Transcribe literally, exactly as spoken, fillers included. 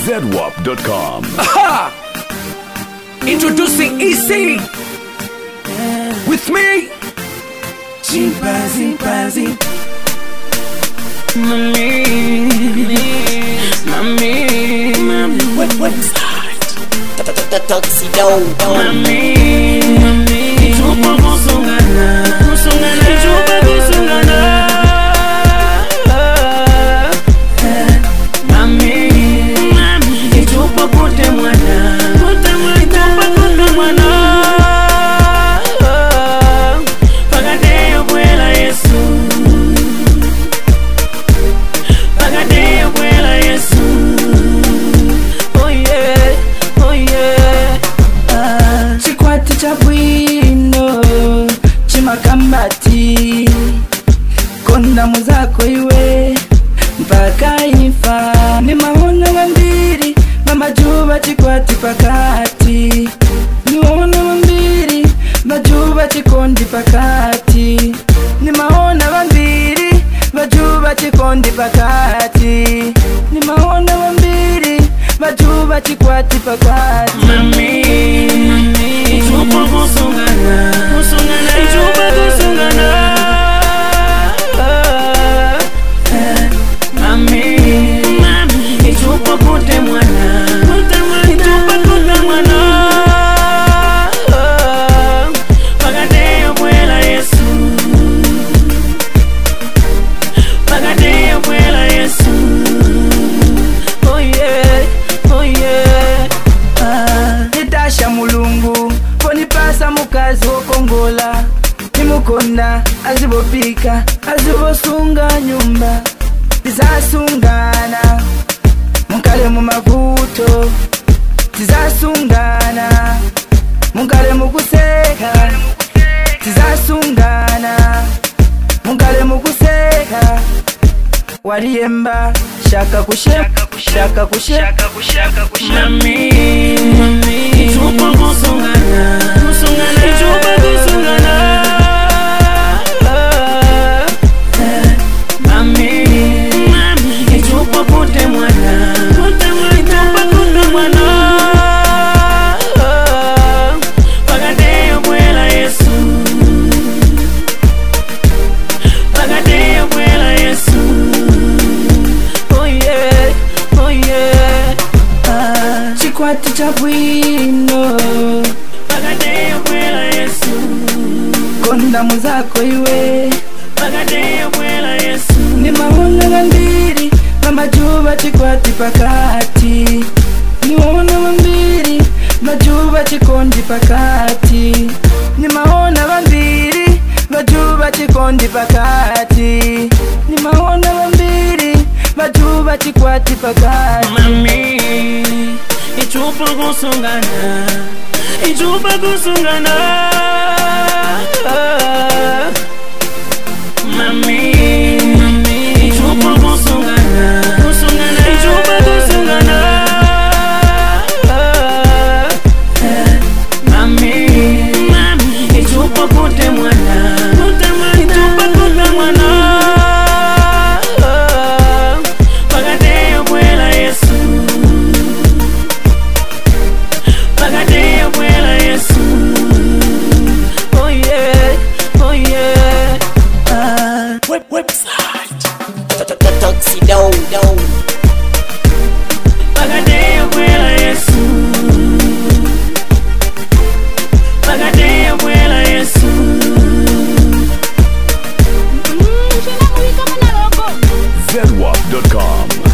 zedwap dot com. Aha! Introducing E C with me, Chimpanzee, Chimpanzee. Mommy, mommy, mommy. What, what is that? Tuxedo. Mommy, mommy. Chupa kusungana, kusungana, chupa kusungana. Mommy, mommy. Chupa kute mwana, kute mwana, kute mwana. Pagade abuela Yesu. Pagade abuela Yesu. Oh yeah, oh yeah. Ah, chikwati cha bwino, chimakambati. Konda muzako iwe, mpaka ifa. Ni mahona wambiri, mama juba chikwati pakati. Ni mahona wambiri, majuba chikondi pakati. Ni mahona wambiri, majuba chikondi pakati. Ni mahona wambiri, majuba chikwati pakati. Mami, mami, chupa kusungana, kusungana, chupa kusungana. Mami, mami, chupa kute mwana, kute mwana, chupa kute mwana. Pagade abuela Yesu, pagade abuela Yesu. Oh yeah, oh yeah. Ah, nitasha mulungu, ponipasa mukazi wokongola. Nimukonda, azibopika, azibosunga nyumba. Tizasungana, mukale mu mavuto. Tizasungana, mukale mu kuseka. Tizasungana, mukale mu kuseka. Waliyemba, shaka kusheka, shaka kusheka, shaka kusheka. Mami, mami, chupa kusungana, kusungana, chupa kusungana. Mami, mami, chupa kute mwana, kute mwana, chupa kute mwana. Pagade abuela Yesu, pagade abuela Yesu. Oh yeah, oh yeah. Ah, chikwati cha bwino, pagade abuela Yesu. Konda muzako iwe, pagade abuela Yesu. Ni mahona wambiri, mama juba chikwati pakati. Ni mahona wambiri, majuba chikondi pakati. Ni mahona wambiri, majuba chikondi pakati. Ni mahona wambiri, majuba chikwati pakati. Mami, ichupa kusungana, ichupa kusungana. Mami, mami, chupa kusungana, kusungana, chupa kusungana. Mami, mami, chupa kute mwana, kute mwana, chupa kute mwana. Pagade abuela Yesu, pagade abuela Yesu. Oh yeah, oh yeah. Uh, Web, website. Tuxedo. pagade abuela Yesu, pagade abuela Yesu. zedwap dot com.